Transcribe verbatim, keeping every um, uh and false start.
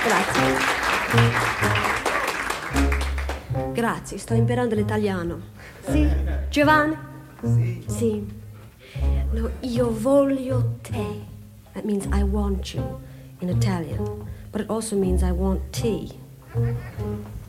Grazie. Grazie, sto imparando l'italiano. Sì? Giovanni? Sì. Sì. No, io voglio te. That means I want you in Italian. But it also means I want tea.